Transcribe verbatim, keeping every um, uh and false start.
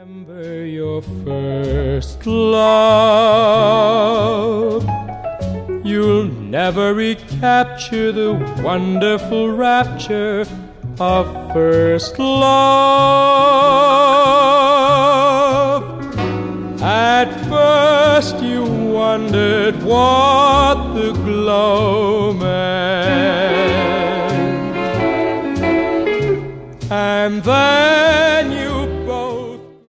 Remember your first love. You'll never recapture the wonderful rapture of first love. At first you wondered what the glow meant, and then